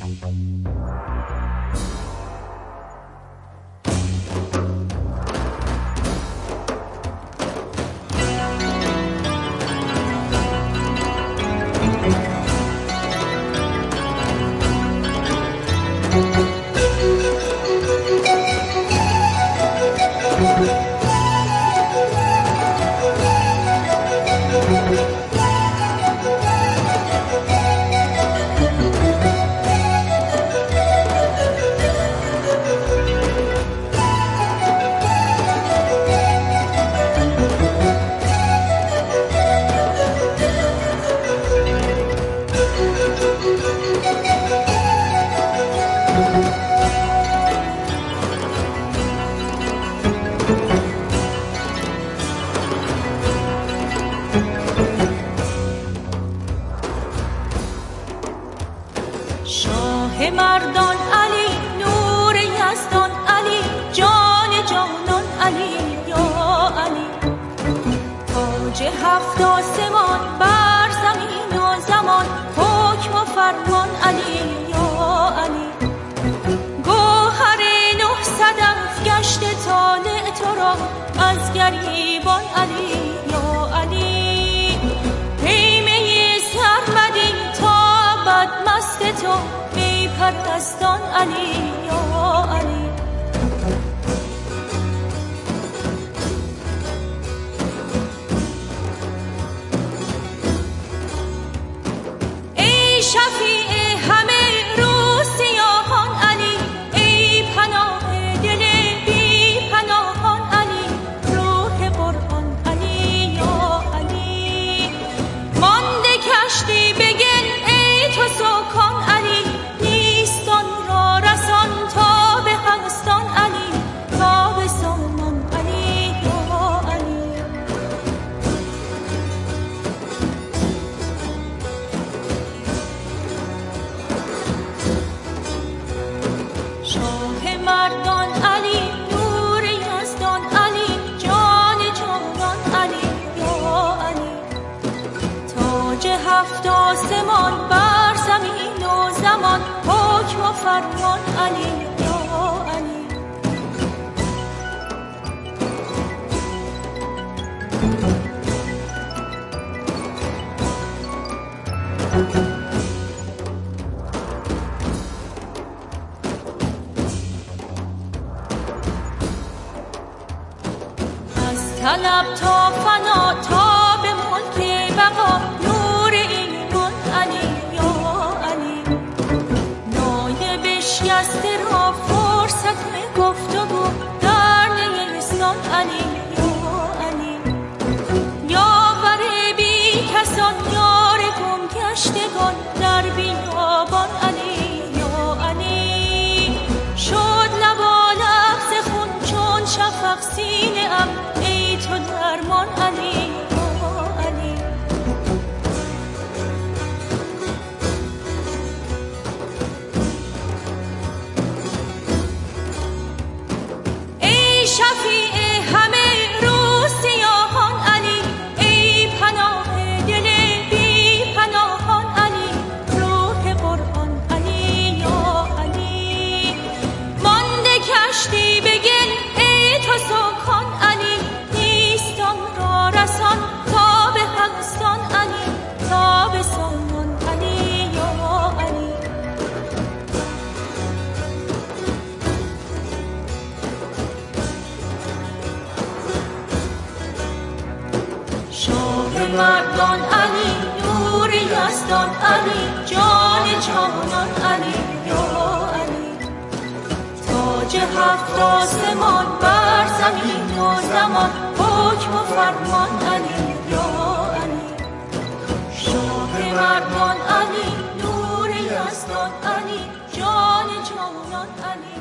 شاه مردان علی، نور یزدان علی، جان جانان علی یا علی. تاج هفت آسمان بر زمین و زمان، حکم و فرمان علی یا علی. گوهر 900 افگشت طالع تو را از گریبان علی یا علی. پیمه سرمدی تا ابد مست تو، می پرستان علی یا علی. ای شفیع همه روسیاهان علی، ای پناه دل بی پناهان علی، روح قرآن علی یا علی. مانده کشتی بگل ای تو سکان علی، نیستان را رسان تا به هستان علی، تا به سامان علی یا علی. شاه مردان علی، نور یزدان علی، جان جانان علی یا علی. تاج هفت آسمان بر زمین و زمان، حکم و فرمان علی یا علی. از طلب تا فنا تا به ملک بقا، نور ایمان علی یا علی. نای بشکسته را فرصت گفتگو در نیستان علی یا علی. یاور بی کسان، یار گم گشتگان در بیابان علی یا علی. شد لبالغ ز خون چون شفق سینه ام، ای تو درمان علی یا علی. ای شفیع همه روسیاهان علی، ای پناه دل بی پناهان علی، روح قرآن علی یا علی. مانده کشتی بگل ای تو سکان علی، نیستان را رسان تا به هستان علی، تا به سامان علی یا علی. شاه مردان علی، نور یزدان علی، جان جانان علی یا علی. تاج هفت آسمان بر زمین و زمان، حکم و فرمان علی یا علی. شاه مردان علی، نور یزدان علی، جان جانان علی.